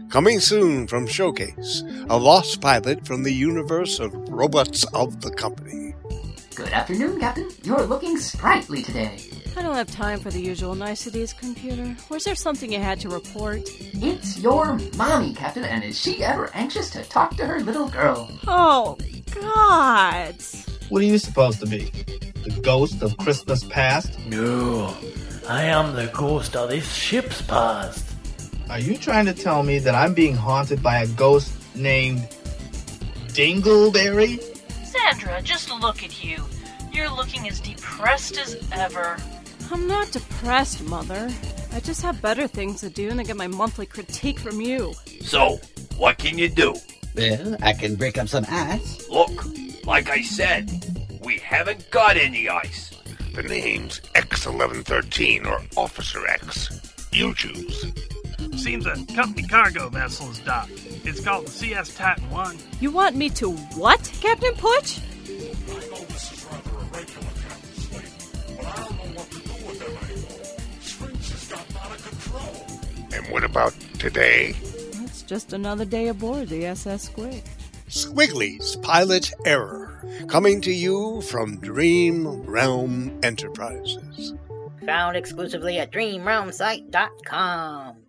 Coming soon from Showcase, a lost pilot from the universe of robots of the company. Good afternoon, Captain. You're looking sprightly today. I don't have time for the usual niceties, computer. Was there something you had to report? It's your mommy, Captain, and is she ever anxious to talk to her little girl? Oh, God. What are you supposed to be? The ghost of Christmas past? No, I am the ghost of this ship's past. Are you trying to tell me that I'm being haunted by a ghost named Dingleberry? Sandra, just look at you. You're looking as depressed as ever. I'm not depressed, Mother. I just have better things to do than get my monthly critique from you. So, what can you do? Well, I can break up some ice. Look, like I said, we haven't got any ice. The name's X1113 or Officer X. You choose. Seems a company cargo vessel is docked. It's called the CS Titan 1. You want me to what, Captain Putsch? I know this is rather a regular captain slave, but I don't know what to do with them anymore. Sphinx has gotten out of control. And what about today? It's just another day aboard the SS Squig. Squiggly's Pilot Error, coming to you from Dream Realm Enterprises. Found exclusively at DreamRealmSite.com.